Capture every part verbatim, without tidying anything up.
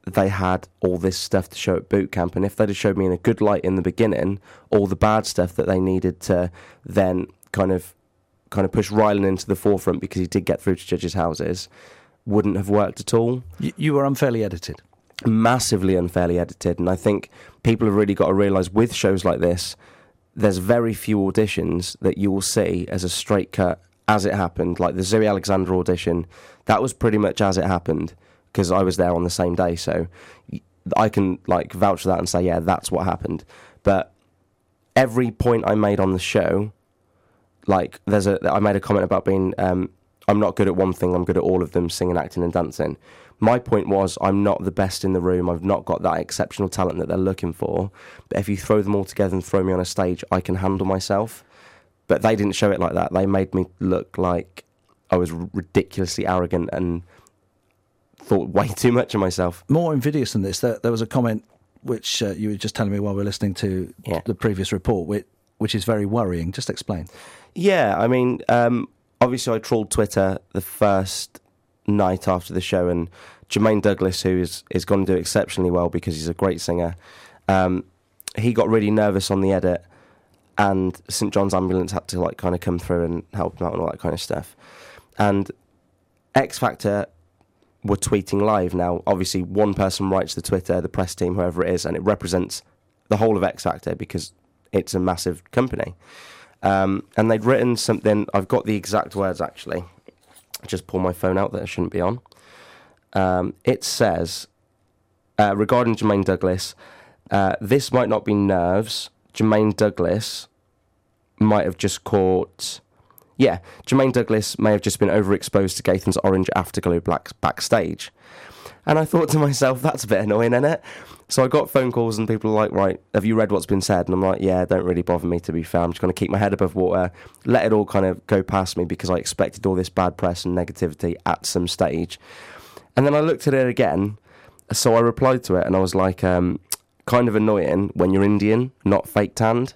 they had all this stuff to show at boot camp, and if they'd have showed me in a good light in the beginning, all the bad stuff that they needed to then kind of kind of push Rylan into the forefront because he did get through to judges' houses, wouldn't have worked at all. You, you were unfairly edited. Massively unfairly edited, and I think people have really got to realise with shows like this, there's very few auditions that you will see as a straight cut as it happened. Like the Zoe Alexander audition, that was pretty much as it happened, because I was there on the same day, so I can like vouch for that and say, yeah, that's what happened. But every point I made on the show, like there's a, I made a comment about being, um, I'm not good at one thing, I'm good at all of them, singing, acting and dancing. My point was, I'm not the best in the room, I've not got that exceptional talent that they're looking for, but if you throw them all together and throw me on a stage, I can handle myself. But they didn't show it like that. They made me look like I was ridiculously arrogant and thought way too much of myself. More invidious than this, there, there was a comment which uh, you were just telling me while we were listening to yeah. the previous report, which, which is very worrying. Just explain. Yeah, I mean, um, obviously I trawled Twitter the first night after the show, and Jermaine Douglas, who is, is going to do exceptionally well because he's a great singer, um, he got really nervous on the edit, and St John's Ambulance had to like kind of come through and help him out and all that kind of stuff. And X Factor were tweeting live. Now, obviously, one person writes the Twitter, the press team, whoever it is, and it represents the whole of X Factor because it's a massive company. Um, and they'd written something, I've got the exact words actually, I just pulled my phone out that I shouldn't be on. Um, it says, uh, regarding Jermaine Douglas, uh, this might not be nerves, Jermaine Douglas might have just caught... Yeah, Jermaine Douglas may have just been overexposed to Gaithan's orange afterglow black backstage. And I thought to myself, that's a bit annoying, isn't it? So I got phone calls and people were like, right, have you read what's been said? And I'm like, yeah, don't really bother me, to be fair. I'm just going to keep my head above water, let it all kind of go past me because I expected all this bad press and negativity at some stage. And then I looked at it again, so I replied to it and I was like, um, kind of annoying when you're Indian, not fake tanned.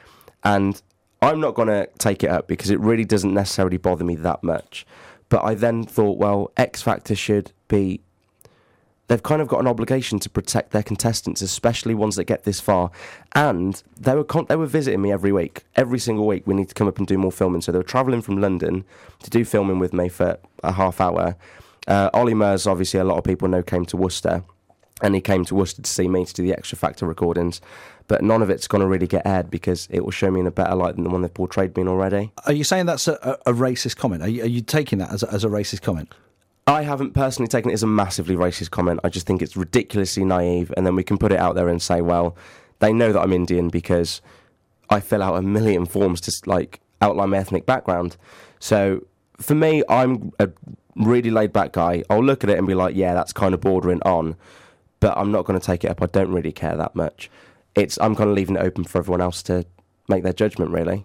And I'm not going to take it up because it really doesn't necessarily bother me that much. But I then thought, well, X Factor should be... They've kind of got an obligation to protect their contestants, especially ones that get this far. And they were con- they were visiting me every week. Every single week, we need to come up and do more filming. So they were travelling from London to do filming with me for a half hour. Uh, Ollie Murs, obviously, a lot of people know, came to Worcester. And he came to Worcester to see me to do the Extra Factor recordings. But none of it's going to really get aired because it will show me in a better light than the one they've portrayed me in already. Are you saying that's a, a racist comment? Are you, are you taking that as a, as a racist comment? I haven't personally taken it as a massively racist comment. I just think it's ridiculously naive, and then we can put it out there and say, well, they know that I'm Indian because I fill out a million forms to, like, outline my ethnic background. So, for me, I'm a really laid-back guy. I'll look at it and be like, yeah, that's kind of bordering on, but I'm not going to take it up. I don't really care that much. It's I'm kind of leaving it open for everyone else to make their judgment, really.